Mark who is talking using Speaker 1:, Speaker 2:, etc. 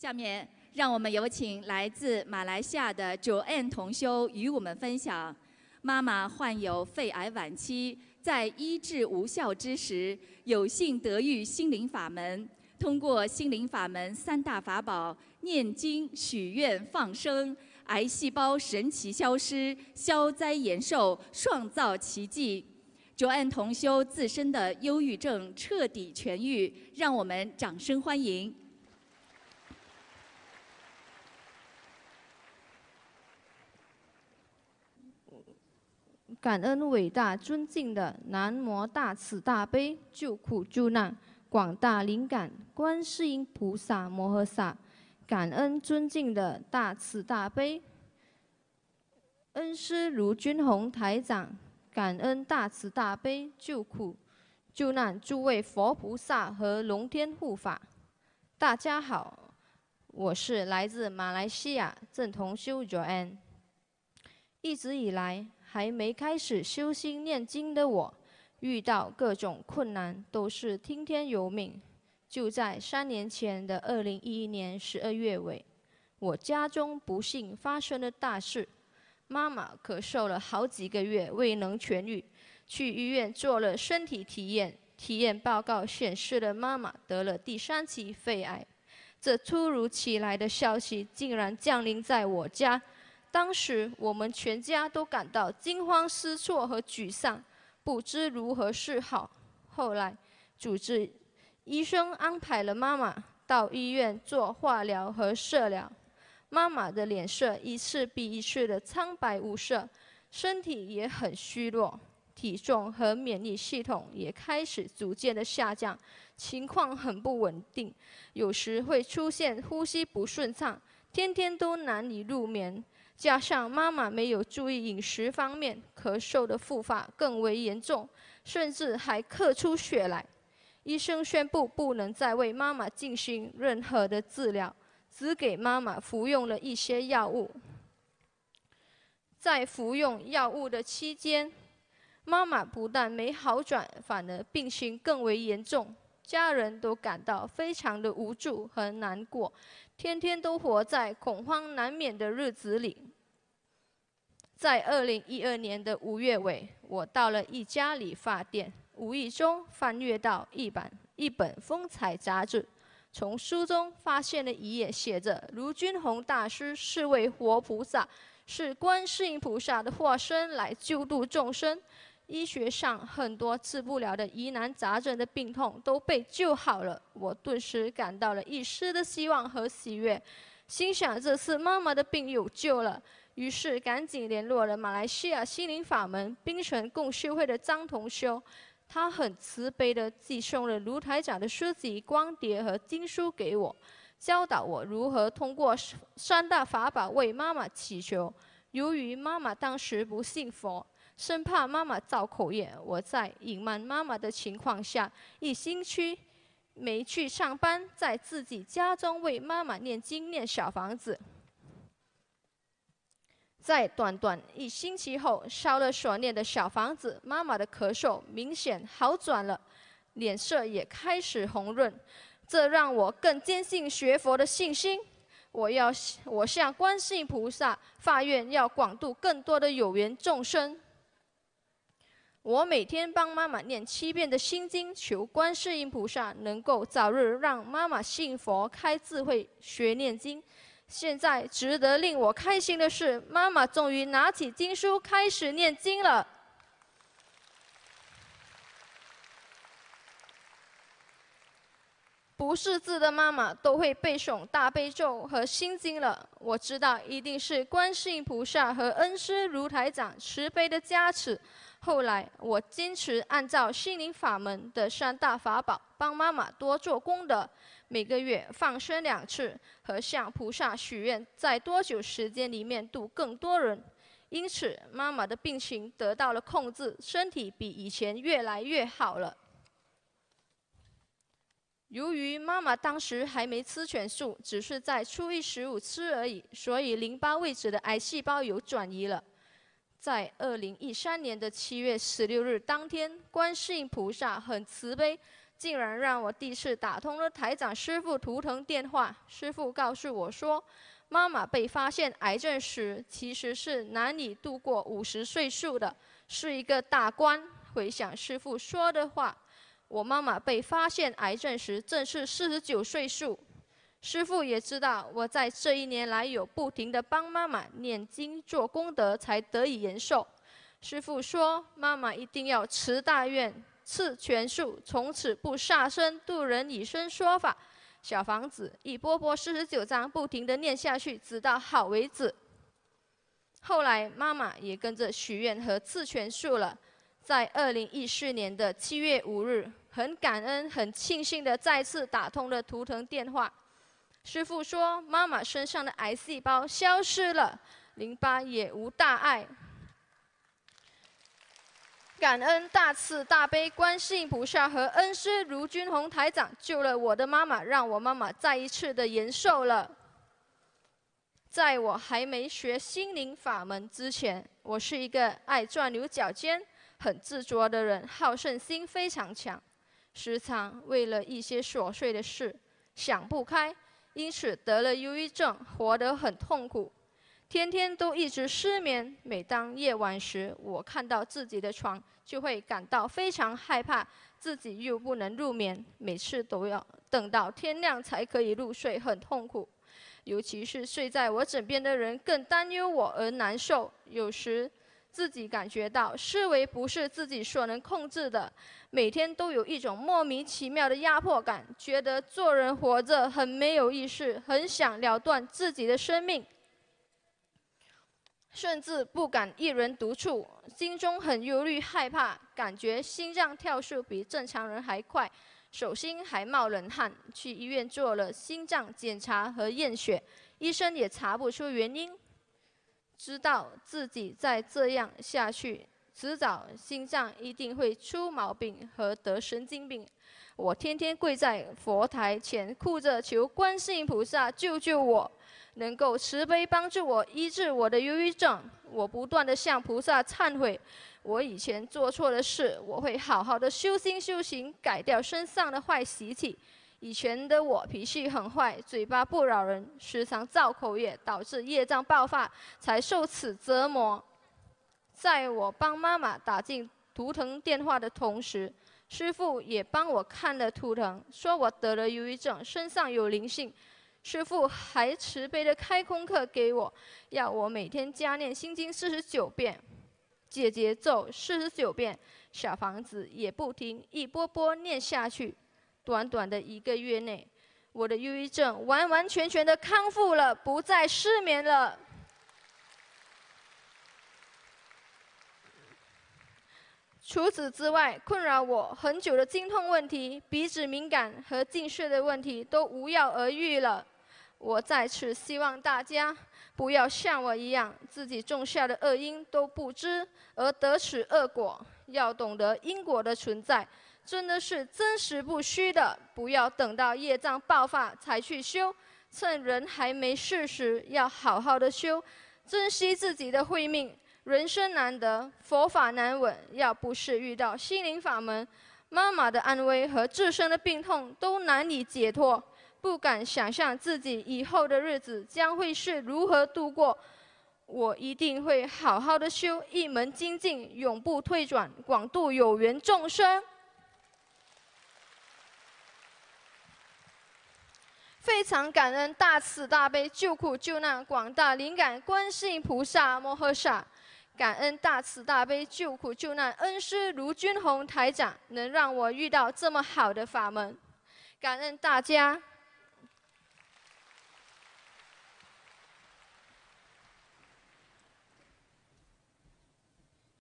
Speaker 1: 下面让我们有请来自马来西亚的Joanne同修与我们分享，妈妈患有肺癌晚期，在医治无效之时，有幸得遇心灵法门，通过心灵法门3大法宝——念经、许愿、放生，癌细胞神奇消失，消灾延寿，创造奇迹。Joanne同修自身的忧郁症彻底痊愈，让我们掌声欢迎。
Speaker 2: 感恩伟大尊敬的南无大慈大悲救苦救难广大灵感观世音菩萨摩诃萨，感恩尊敬的大慈大悲恩师卢军宏台长，感恩大慈大悲救苦救难诸位佛菩萨和龙天护法。大家好，我是来自马来西亚郑同修 Joanne。一直以来还没开始修心念经的我，遇到各种困难都是听天由命。就在3年前的2011年12月尾，我家中不幸发生了大事，妈妈咳嗽了好几个月未能痊愈，去医院做了身体体验，体验报告显示了妈妈得了第3期肺癌。这突如其来的消息竟然降临在我家。当时我们全家都感到惊慌失措和沮丧，不知如何是好。后来，主治医生安排了妈妈到医院做化疗和射疗。妈妈的脸色一次比一次的苍白无色，身体也很虚弱，体重和免疫系统也开始逐渐的下降，情况很不稳定，有时会出现呼吸不顺畅，天天都难以入眠。加上妈妈没有注意饮食方面，咳嗽的复发更为严重，甚至还咳出血来。医生宣布不能再为妈妈进行任何的治疗，只给妈妈服用了一些药物。在服用药物的期间，妈妈不但没好转，反而病情更为严重。家人都感到非常的无助和难过，天天都活在恐慌难免的日子里。在2012年的5月尾，我到了一家理发店，无意中翻阅到一本风采杂志，从书中发现了一页写着卢军宏大师是位活菩萨，是观世音菩萨的化身来救度众生。医学上很多治不了的疑难杂症的病痛都被救好了，我顿时感到了一丝的希望和喜悦，心想这次妈妈的病有救了。于是赶紧联络了马来西亚心灵法门槟城共修会的张同修，他很慈悲地寄送了卢台长的书籍、光碟和经书给我，教导我如何通过3大法宝为妈妈祈求。由于妈妈当时不信佛，生怕妈妈造口业，我在隐瞒妈妈的情况下，1星期没去上班，在自己家中为妈妈念经念小房子。在短短1星期后，烧了所念的小房子，妈妈的咳嗽明显好转了，脸色也开始红润，这让我更坚信学佛的信心。我向观世音菩萨发愿，要广度更多的有缘众生。我每天帮妈妈念7遍的心经，求观世音菩萨能够早日让妈妈信佛、开智慧、学念经。现在值得令我开心的是，妈妈终于拿起经书开始念经了。不识字的妈妈都会背诵大悲咒和心经了，我知道一定是观世音菩萨和恩师卢台长慈悲的加持。后来我坚持按照心灵法门的3大法宝，帮妈妈多做功德，每个月放生2次，和向菩萨许愿，在多久时间里面度更多人。因此妈妈的病情得到了控制，身体比以前越来越好了。由于妈妈当时还没吃全素，只是在初一十五吃而已，所以淋巴位置的癌细胞有转移了。在2013年的7月16日当天，观世音菩萨很慈悲， 竟然让我第一次打通了台长师父图腾电话。师父告诉我说，妈妈被发现癌症时，其实是难以度过50岁数的，是一个大关。回想师父说的话，我妈妈被发现癌症时正是49岁数。师父也知道我在这1年来有不停地帮妈妈念经做功德，才得以延寿。师父说，妈妈一定要持大愿，持全数，从此不杀生，度人以身说法。小房子一波波49章，不停地念下去，直到好为止。后来妈妈也跟着许愿和持全数了。在2014年的7月5日，很感恩、很庆幸的再次打通了图腾电话。师父说，妈妈身上的癌细胞消失了，淋巴也无大碍。感恩大慈大悲观世音菩萨和恩师卢军宏台长救了我的妈妈，让我妈妈再一次的延寿了。在我还没学心灵法门之前，我是一个爱钻牛角尖、很执着的人，好胜心非常强，时常为了一些琐碎的事想不开，因此得了忧郁症，活得很痛苦，天天都一直失眠。每当夜晚时，我看到自己的床，就会感到非常害怕，自己又不能入眠，每次都要等到天亮才可以入睡，很痛苦。尤其是睡在我枕边的人更担忧我而难受，有时自己感觉到思维不是自己所能控制的，每天都有一种莫名其妙的压迫感，觉得做人活着很没有意思，很想了断自己的生命，甚至不敢一人独处，心中很忧虑害怕，感觉心脏跳速比正常人还快，手心还冒冷汗。去医院做了心脏检查和验血，医生也查不出原因，知道自己再这样下去，迟早心脏一定会出毛病和得神经病。我天天跪在佛台前，哭着求观世音菩萨救救我，能够慈悲帮助我医治我的忧郁症。我不断地向菩萨忏悔，我以前做错的事，我会好好的修心修行，改掉身上的坏习气。以前的我脾气很坏，嘴巴不饶人，时常造口业，导致业障爆发，才受此折磨。在我帮妈妈打进图腾电话的同时，师父也帮我看了图腾，说我得了忧郁症，身上有灵性。师父还慈悲的开功课给我，要我每天加念心经49遍，解结咒49遍，小房子也不停一波波念下去。短短的1个月内，我的忧郁症完完全全的康复了，不再失眠了。除此之外，困扰我很久的经痛问题、鼻子敏感和近视的问题都无药而愈了。我在此希望大家不要像我一样，自己种下的恶因都不知而得此恶果，要懂得因果的存在，真的是真实不虚的，不要等到业障爆发才去修，趁人还没事时要好好的修，珍惜自己的慧命。人生难得，佛法难闻，要不是遇到心灵法门，妈妈的安危和自身的病痛都难以解脱，不敢想象自己以后的日子将会是如何度过。我一定会好好的修，一门精进，永不退转，广度有缘众生。非常感恩大慈大悲救苦救难广大灵感观世音菩萨摩诃萨，感恩大慈大悲救苦救难恩师卢军宏台长，能让我遇到这么好的法门，感恩大家。